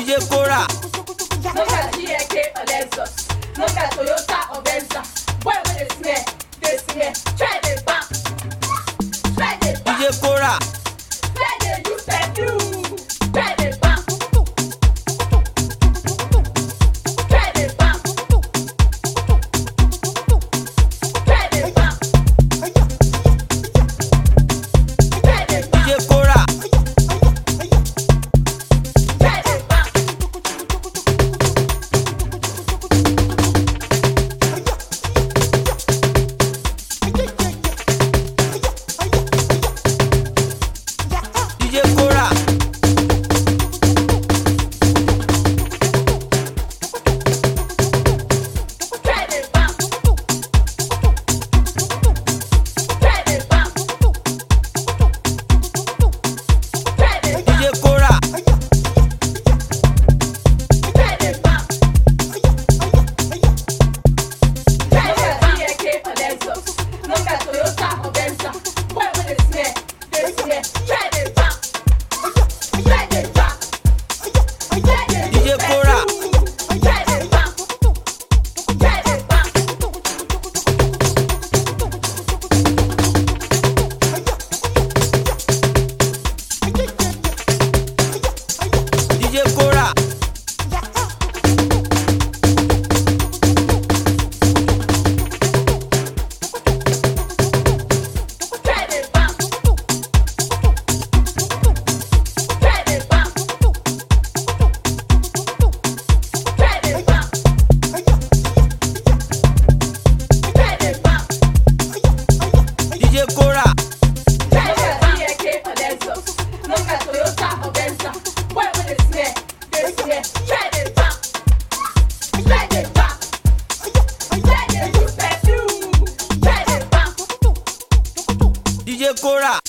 DJ Kora. No got GK or Lexus. No got Toyota or Venza. Boy, when they smell. Try the back. Try the back. DJ Kora. Try the use perfume. Try the back. Try the back. Try the back. Try the back. DJ Kora. Try the back. DJ Kora. Try the back. Try the back. Try the back. DJ Kora. Try the back. Try the back. GK or Lexus. No got Toyota or Venza. Boy, when they smell. Try the back. Try the back. Try the DJ Kora. Try the back. Try the back. DJ Kora. Try the back. Try the back. Try the back. Try the back. DJ Kora. Try the GK or Lexus. No got Toyota or Venza. Boy, when they smell. Try the back. Try the back. Try the use perfume. Try the back. DJ Kora.